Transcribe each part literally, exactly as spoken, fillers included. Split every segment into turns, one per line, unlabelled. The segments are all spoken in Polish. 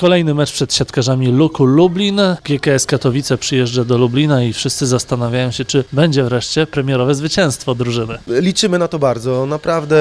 Kolejny mecz przed siatkarzami Luku Lublin. G K S Katowice przyjeżdża do Lublina i wszyscy zastanawiają się, czy będzie wreszcie premierowe zwycięstwo drużyny.
Liczymy na to bardzo. Naprawdę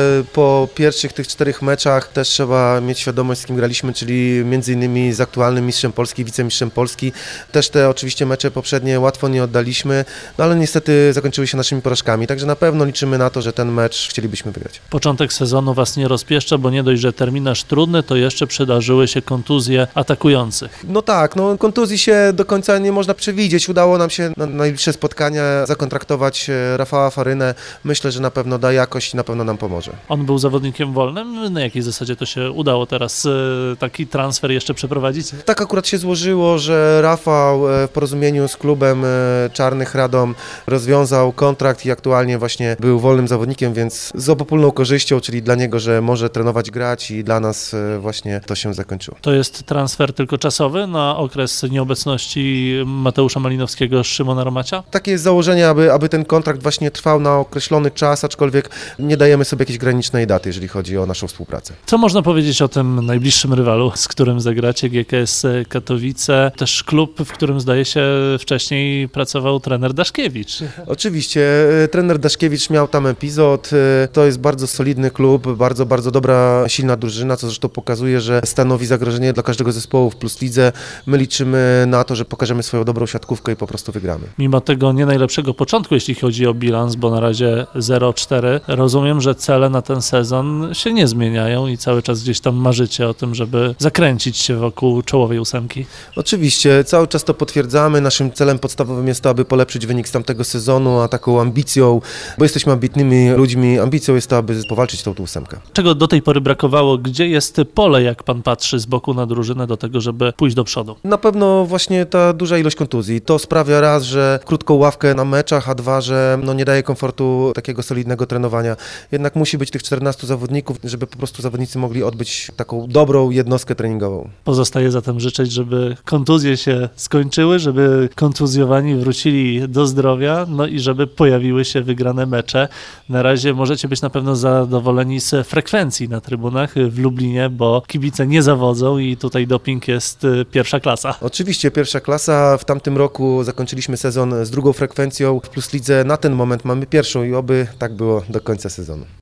po pierwszych tych czterech meczach też trzeba mieć świadomość, z kim graliśmy, czyli między innymi z aktualnym mistrzem Polski, wicemistrzem Polski. Też te oczywiście mecze poprzednie łatwo nie oddaliśmy, no ale niestety zakończyły się naszymi porażkami. Także na pewno liczymy na to, że ten mecz chcielibyśmy wygrać.
Początek sezonu was nie rozpieszcza, bo nie dość, że terminarz trudny, to jeszcze przydarzyły się kontuzje atakujących.
No tak, no kontuzji się do końca nie można przewidzieć. Udało nam się na najbliższe spotkania zakontraktować Rafała Farynę. Myślę, że na pewno da jakość i na pewno nam pomoże.
On był zawodnikiem wolnym? Na jakiej zasadzie to się udało teraz taki transfer jeszcze przeprowadzić?
Tak akurat się złożyło, że Rafał w porozumieniu z klubem Czarnych Radom rozwiązał kontrakt i aktualnie właśnie był wolnym zawodnikiem, więc z obopólną korzyścią, czyli dla niego, że może trenować, grać i dla nas właśnie to się zakończyło.
To jest transfer tylko czasowy na okres nieobecności Mateusza Malinowskiego, Szymona Romacia?
Takie jest założenie, aby, aby ten kontrakt właśnie trwał na określony czas, aczkolwiek nie dajemy sobie jakiejś granicznej daty, jeżeli chodzi o naszą współpracę.
Co można powiedzieć o tym najbliższym rywalu, z którym zagracie, G K S Katowice? Też klub, w którym zdaje się wcześniej pracował trener Daszkiewicz.
Oczywiście, trener Daszkiewicz miał tam epizod, to jest bardzo solidny klub, bardzo, bardzo dobra, silna drużyna, co zresztą pokazuje, że stanowi zagrożenie dla każdego zespołu w Plus Lidze. My liczymy na to, że pokażemy swoją dobrą siatkówkę i po prostu wygramy.
Mimo tego nie najlepszego początku, jeśli chodzi o bilans, bo na razie zero cztery, rozumiem, że cele na ten sezon się nie zmieniają i cały czas gdzieś tam marzycie o tym, żeby zakręcić się wokół czołowej ósemki.
Oczywiście, cały czas to potwierdzamy. Naszym celem podstawowym jest to, aby polepszyć wynik z tamtego sezonu, a taką ambicją, bo jesteśmy ambitnymi ludźmi, ambicją jest to, aby powalczyć tą ósemkę.
Czego do tej pory brakowało? Gdzie jest pole, jak pan patrzy z boku na drużynę do tego, żeby pójść do przodu?
Na pewno właśnie ta duża ilość kontuzji. To sprawia raz, że krótką ławkę na meczach, a dwa, że no nie daje komfortu takiego solidnego trenowania. Jednak musi być tych czternastu zawodników, żeby po prostu zawodnicy mogli odbyć taką dobrą jednostkę treningową.
Pozostaje zatem życzyć, żeby kontuzje się skończyły, żeby kontuzjowani wrócili do zdrowia, no i żeby pojawiły się wygrane mecze. Na razie możecie być na pewno zadowoleni z frekwencji na trybunach w Lublinie, bo kibice nie zawodzą i tutaj doping jest pierwsza klasa.
Oczywiście pierwsza klasa. W tamtym roku zakończyliśmy sezon z drugą frekwencją. W Plus Lidze na ten moment mamy pierwszą i oby tak było do końca sezonu.